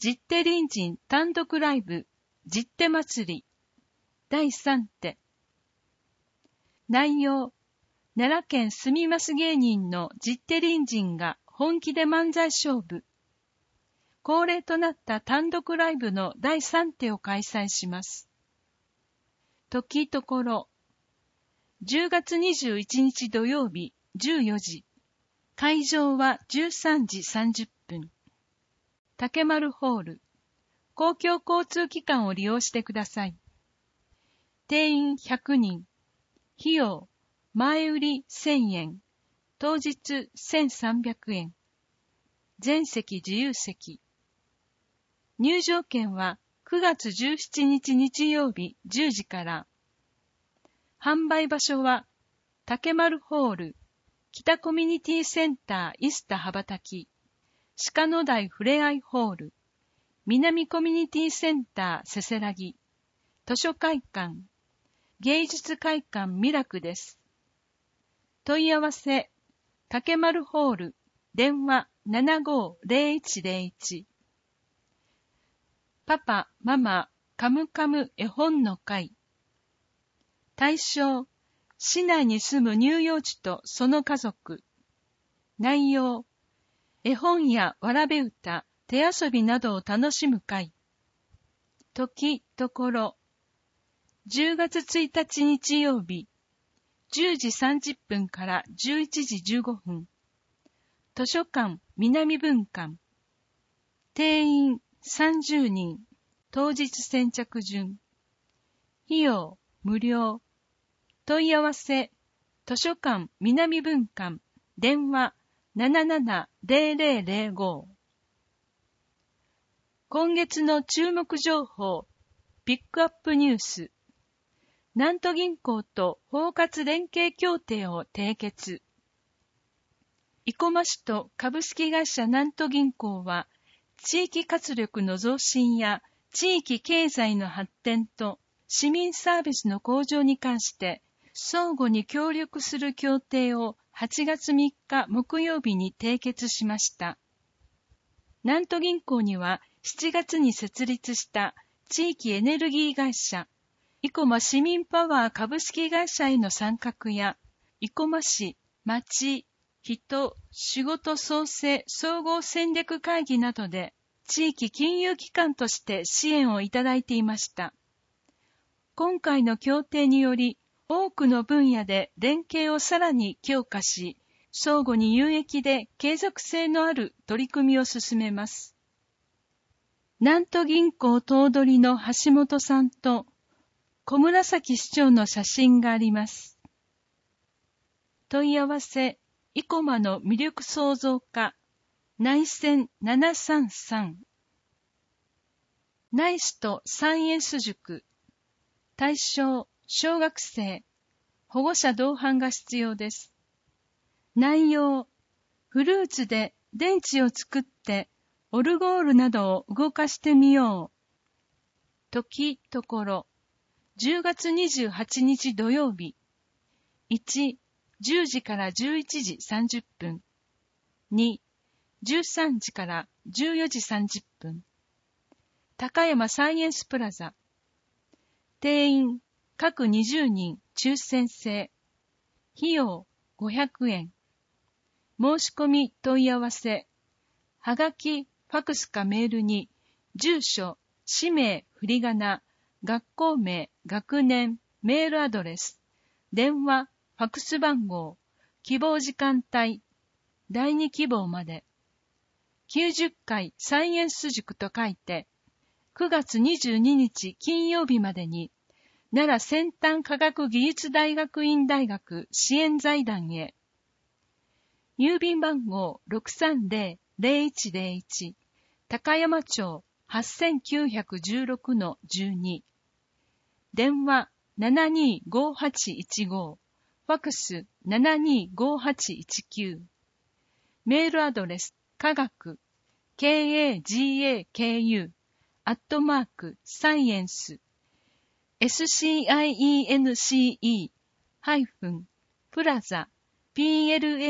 実手隣人単独ライブ実手祭り第3手。内容、奈良県住みます芸人の実手隣人が本気で漫才勝負。恒例となった単独ライブの第3手を開催します。時ところ、10月21日土曜日14時。会場は13時30分。竹丸ホール。公共交通機関を利用してください。定員100人。費用、前売り1000円。当日1300円。全席自由席。入場券は9月17日日曜日10時から。販売場所は竹丸ホール、北コミュニティセンターイスタ羽ばたき、鹿野台ふれあいホール、南コミュニティセンターせせらぎ、図書会館、芸術会館ミラクです。問い合わせ、竹丸ホール、電話750101。パパ、ママ、カムカム絵本の会。対象、市内に住む乳幼児とその家族。内容、絵本やわらべ歌、手遊びなどを楽しむ会。時、ところ、10月1日日曜日、10時30分から11時15分。図書館南文館。定員30人。当日先着順。費用無料。問い合わせ、図書館南文館。電話770005。今月の注目情報、ピックアップニュース。南都銀行と包括連携協定を締結。生駒市と株式会社南都銀行は、地域活力の増進や地域経済の発展と市民サービスの向上に関して相互に協力する協定を8月3日木曜日に締結しました。南都銀行には7月に設立した地域エネルギー会社、生駒市民パワー株式会社への参画や、生駒市、町、人、仕事創生総合戦略会議などで地域金融機関として支援をいただいていました。今回の協定により、多くの分野で連携をさらに強化し、相互に有益で継続性のある取り組みを進めます。南都銀行頭取の橋本さんと小紫市長の写真があります。問い合わせ、生駒の魅力創造課、内線733。ナイスとサイエンス塾。対象、小学生。保護者同伴が必要です。内容、フルーツで電池を作ってオルゴールなどを動かしてみよう。時、ところ、10月28日土曜日。1、10時から11時30分。2、13時から14時30分。高山サイエンスプラザ。定員、各20人、抽選制。費用、500円。申し込み問い合わせ。はがき、ファクスかメールに、住所、氏名、振り仮名、学校名、学年、メールアドレス、電話、ファクス番号、希望時間帯、第2希望まで。90回サイエンス塾と書いて、9月22日金曜日までに、奈良先端科学技術大学院大学支援財団へ。郵便番号 630-0101 高山町 8916-12 電話 725815 ファクス 725819 メールアドレス科学 KAGAKU @science science-plaza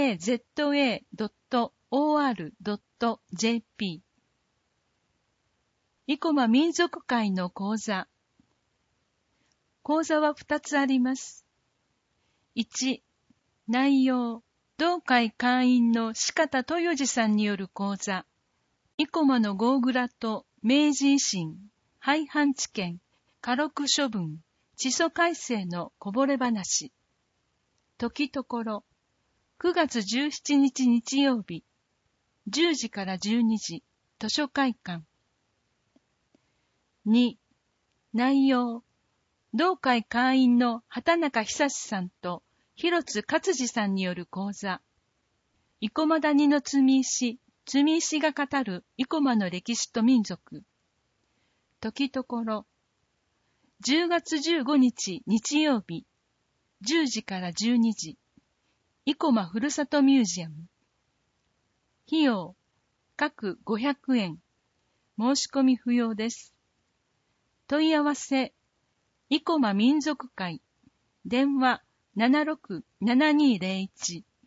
plaza.or.jp 生駒民族会の講座。講座は2つあります。1、内容、同会会員の四方豊次さんによる講座。生駒のゴーグラと明治維新、廃藩置県、家禄処分、地租改正のこぼれ話。時ところ、9月17日日曜日、10時から12時、図書会館。2、内容、同会会員の畑中久さんと広津勝次さんによる講座。生駒谷の積石が語る生駒の歴史と民族。時ところ、10月15日日曜日、10時から12時、生駒ふるさとミュージアム。費用、各500円。申し込み不要です。問い合わせ、生駒民族会、電話767201。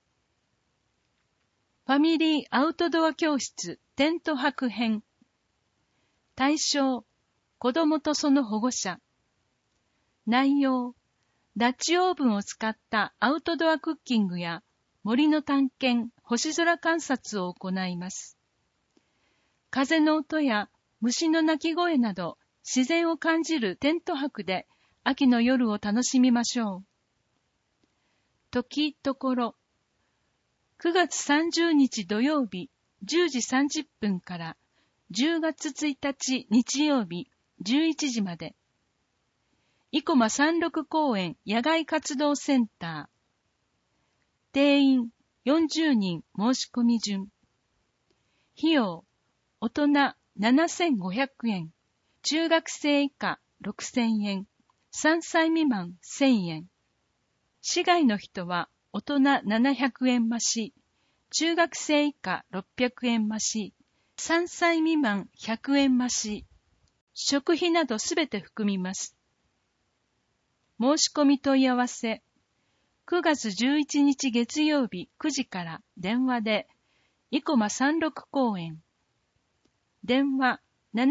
ファミリーアウトドア教室テント泊編。対象、子供とその保護者。内容、ダッチオーブンを使ったアウトドアクッキングや森の探検、星空観察を行います。風の音や虫の鳴き声など自然を感じるテント泊で秋の夜を楽しみましょう。時ところ、9月30日土曜日10時30分から10月1日日曜日11時まで。生駒山麓公園野外活動センター。定員40人申し込み順。費用、大人7500円。中学生以下6000円。3歳未満1000円。市外の人は大人700円増し。中学生以下600円増し。3歳未満100円増し。食費などすべて含みます。申し込み問い合わせ、9月11日月曜日9時から電話で、生駒山麓公園。電話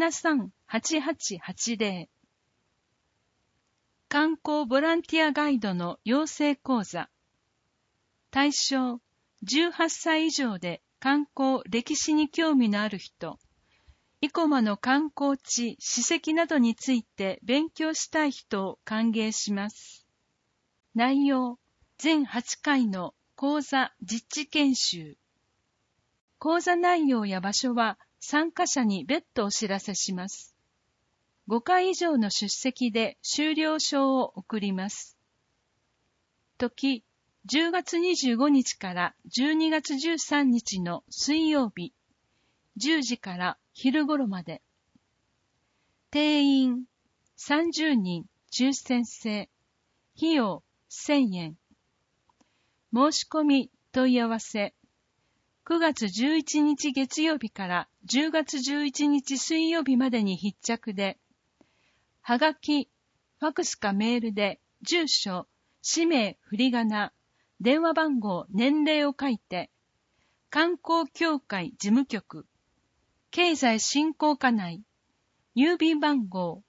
738880。観光ボランティアガイドの養成講座。対象、18歳以上で観光・歴史に興味のある人。生駒の観光地、史跡などについて勉強したい人を歓迎します。内容、全8回の講座実地研修。講座内容や場所は参加者に別途お知らせします。5回以上の出席で修了証を送ります。時、10月25日から12月13日の水曜日、10時から昼頃まで。定員30人抽選制。費用1000円。申し込み問い合わせ。9月11日月曜日から10月11日水曜日までに必着で、はがき、ファクスかメールで住所、氏名、振り仮名、電話番号、年齢を書いて、観光協会事務局、経済振興課内、郵便番号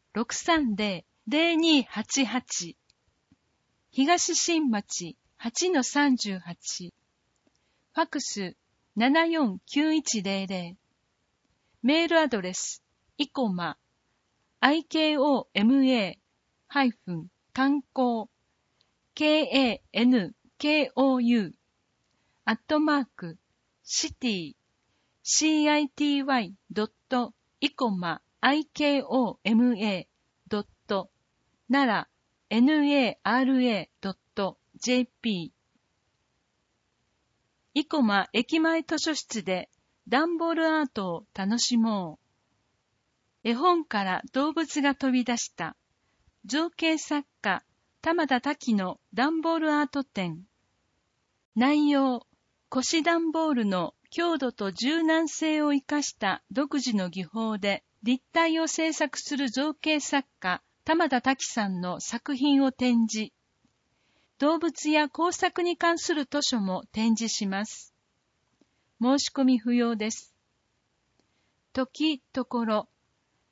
630-0288、東新町 8-38、ファクス749100、メールアドレス、生駒、IKOMA- 観光、KANKOU、@city、city.icoma.nara.jp。 生駒駅前図書室で段ボールアートを楽しもう。絵本から動物が飛び出した造形作家玉田多紀の段ボールアート展。内容、腰段ボールの強度と柔軟性を生かした独自の技法で立体を制作する造形作家玉田多紀さんの作品を展示。動物や工作に関する図書も展示します。申し込み不要です。時ところ、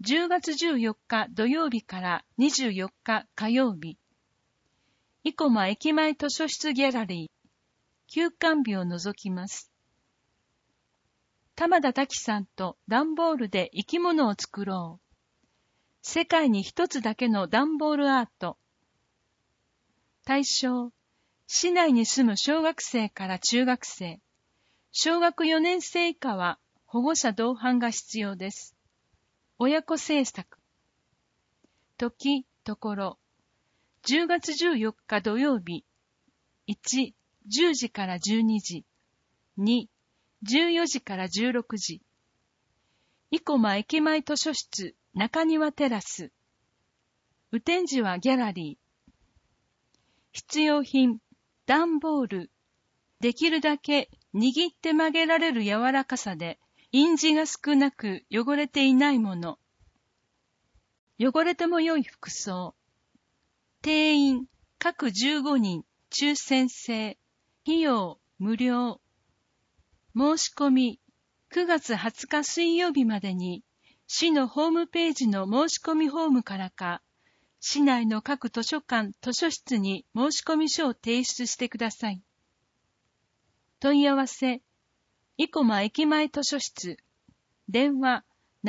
10月14日土曜日から24日火曜日、生駒駅前図書室ギャラリー、休館日を除きます。玉田多紀さんと段ボールで生き物を作ろう。世界に一つだけの段ボールアート。対象、市内に住む小学生から中学生、小学4年生以下は保護者同伴が必要です。親子制作。時、ところ。10月14日土曜日。1、10時から12時。2、14時から16時。生駒駅前図書室中庭テラス。雨天時はギャラリー。必要品、段ボール。できるだけ握って曲げられる柔らかさで、印字が少なく汚れていないもの。汚れても良い服装。定員、各15人、抽選制。費用、無料。申し込み、9月20日水曜日までに、市のホームページの申し込みフォームからか、市内の各図書館、図書室に申し込み書を提出してください。問い合わせ、生駒駅前図書室、電話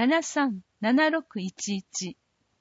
737611。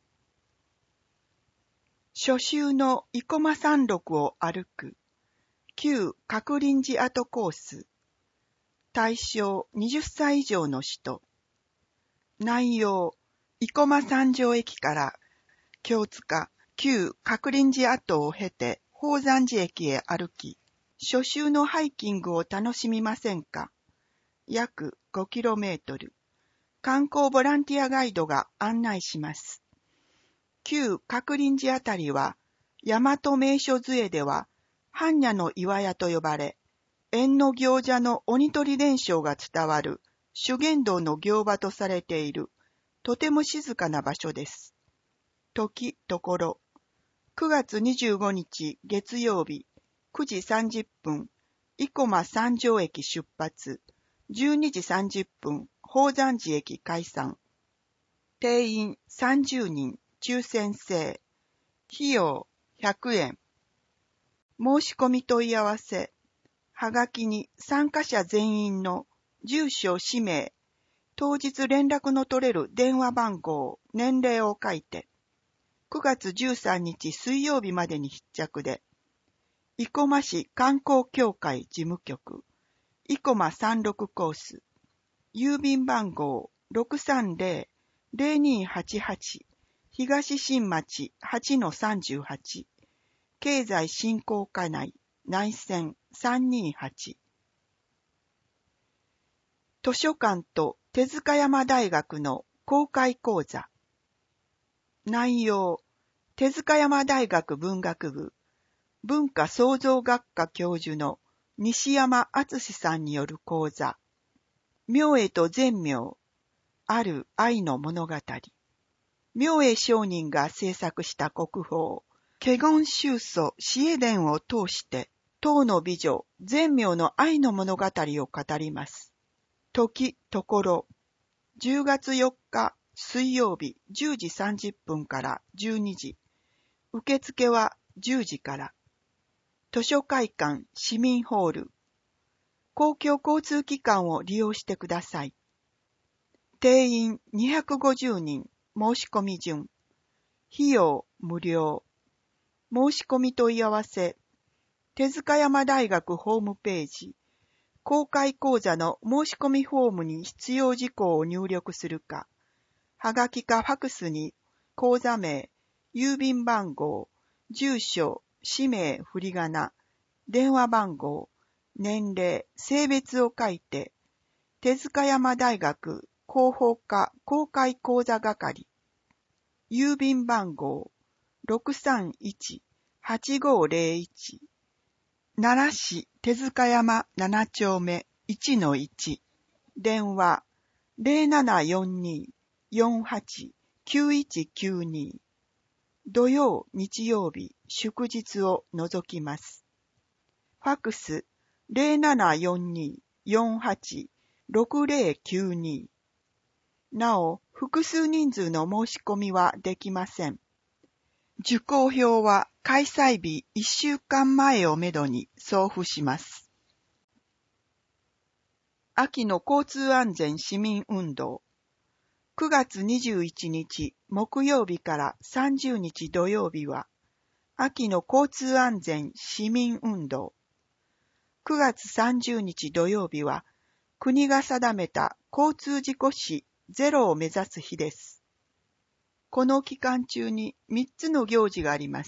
初秋の生駒山麓を歩く、旧鶴林寺跡コース、対象20歳以上の人。内容、生駒三条駅から京塚、旧鶴林寺跡を経て宝山寺駅へ歩き、初秋のハイキングを楽しみませんか？約 5km。観光ボランティアガイドが案内します。旧鶴林寺あたりは、大和名所図会では、般若の岩屋と呼ばれ、縁の行者の鬼取伝承が伝わる修験道の行場とされている、とても静かな場所です。時、ところ。9月25日月曜日、9時30分、生駒三条駅出発、12時30分、宝山寺駅解散。定員30人、抽選制。費用100円。申し込み問い合わせ。はがきに参加者全員の住所、氏名、当日連絡の取れる電話番号、年齢を書いて、9月13日水曜日までに必着で、生駒市観光協会事務局、生駒36コース、郵便番号 630-0288、東新町 8-38、経済振興課内、内線328。図書館と手塚山大学の公開講座。内容、手塚山大学文学部、文化創造学科教授の西山敦さんによる講座。明恵と善明、ある愛の物語。明恵上人が制作した国宝、華厳宗祖紫英伝を通して、唐の美女、善明の愛の物語を語ります。時、ところ。10月4日、水曜日、10時30分から12時。受付は10時から。図書会館、市民ホール。公共交通機関を利用してください。定員250人、申し込み順。費用無料。申し込み問い合わせ。手塚山大学ホームページ。公開講座の申し込みフォームに必要事項を入力するか、はがきかファクスに講座名、郵便番号、住所、氏名、振り仮名、電話番号、年齢、性別を書いて、手塚山大学広報課公開講座係、郵便番号 631-8501、奈良市手塚山7丁目 1-1、電話 0742-489192、土曜、日曜日、祝日を除きます。ファクス 0742-486092。なお、 複数人数の申し込みはできません。受講票は開催日1週間前をめどに送付します。秋の交通安全市民運動。9月21日木曜日から30日土曜日は、秋の交通安全市民運動。9月30日土曜日は、国が定めた交通事故死ゼロを目指す日です。この期間中に3つの行事があります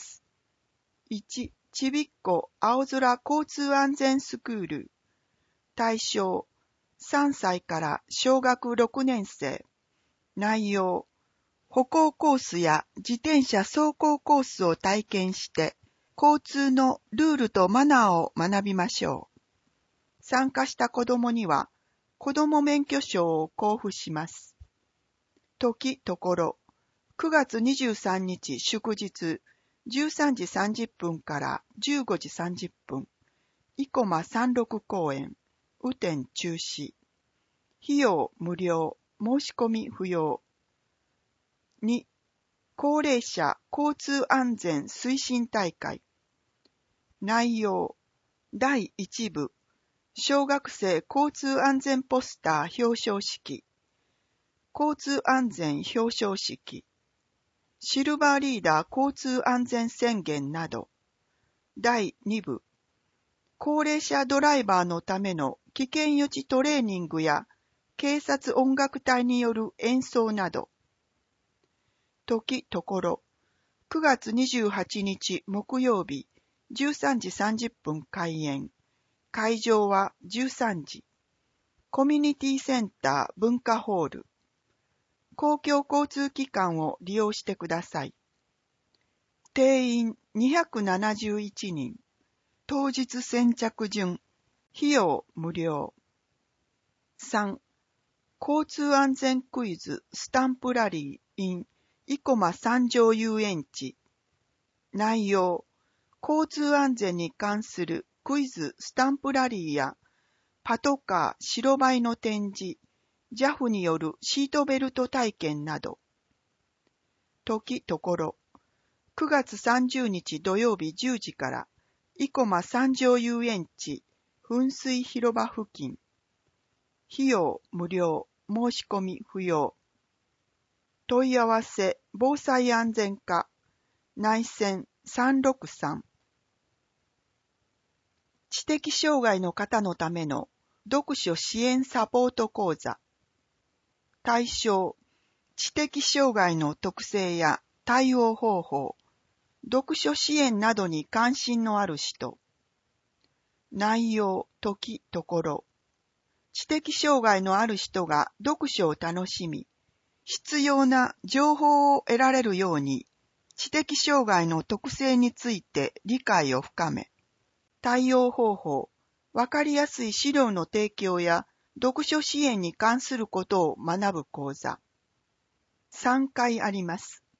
。1、ちびっこ青空交通安全スクール。対象、3歳から小学6年生。内容、歩行コースや自転車走行コースを体験して、交通のルールとマナーを学びましょう。参加した子どもには、子ども免許証を交付します。時ところ、9月23日祝日、13時30分から15時30分、生駒三六公園、雨天中止。費用無料、申し込み不要。2、高齢者交通安全推進大会。内容、第1部、小学生交通安全ポスター表彰式。交通安全表彰式。シルバーリーダー交通安全宣言など。第2部、高齢者ドライバーのための危険予知トレーニングや警察音楽隊による演奏など。時ところ、9月28日木曜日、13時30分開演。会場は13時。コミュニティセンター文化ホール。公共交通機関を利用してください。定員271人。当日先着順。費用無料。3、交通安全クイズスタンプラリー in 生駒三条遊園地。内容、交通安全に関するクイズスタンプラリーやパトカー白バイの展示、JAF によるシートベルト体験など。時ところ、9月30日土曜日10時から生駒三条遊園地噴水広場付近。費用無料、申し込み不要。問い合わせ防災安全課内線363。知的障害の方のための読書支援サポート講座。対象、知的障害の特性や対応方法、読書支援などに関心のある人。内容、時、ところ。知的障害のある人が読書を楽しみ、必要な情報を得られるように、知的障害の特性について理解を深め、対応方法、わかりやすい資料の提供や読書支援に関することを学ぶ講座。3回あります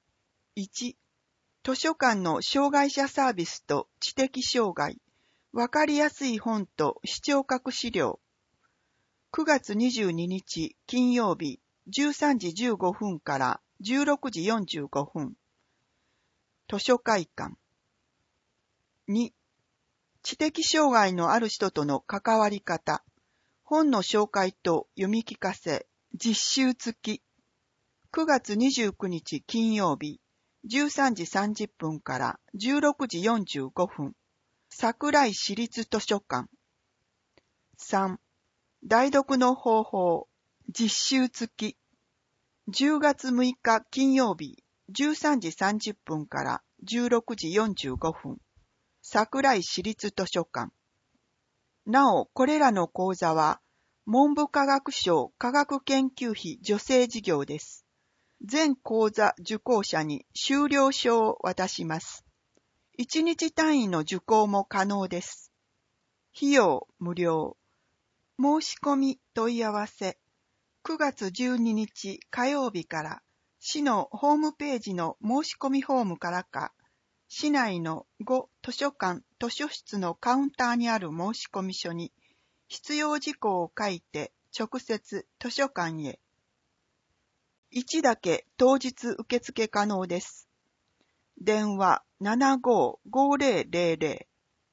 。1、図書館の障害者サービスと知的障害、わかりやすい本と視聴覚資料。9月22日金曜日13時15分から16時45分。図書会館。2、知的障害のある人との関わり方。本の紹介と読み聞かせ。実習付き。9月29日金曜日13時30分から16時45分。桜井市立図書館。3、代読の方法、実習付き。10月6日金曜日、13時30分から16時45分。桜井市立図書館。なお、これらの講座は、文部科学省科学研究費助成事業です。全講座受講者に修了証を渡します。1日単位の受講も可能です。費用無料。申し込み問い合わせ。9月12日火曜日から市のホームページの申し込みフォームからか、市内の5図書館図書室のカウンターにある申し込み書に必要事項を書いて直接図書館へ。 1だけ当日受付可能です。電話755000。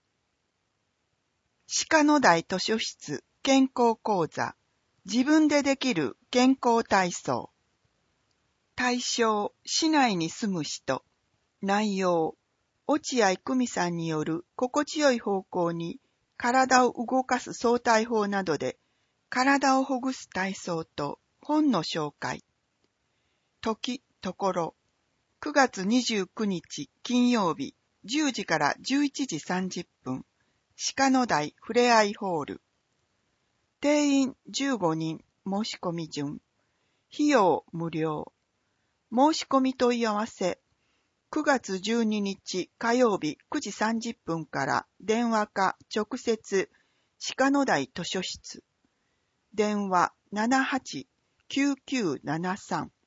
鹿野台図書室健康講座。自分でできる健康体操。対象、市内に住む人。内容、落合久美さんによる心地よい方向に体を動かす相対法などで体をほぐす体操と本の紹介。時、ところ、9月29日金曜日10時から11時30分、鹿野台ふれあいホール。定員15人、申し込み順。費用無料。申し込み問い合わせ。9月12日火曜日9時30分から電話か直接鹿野台図書室。電話78-9973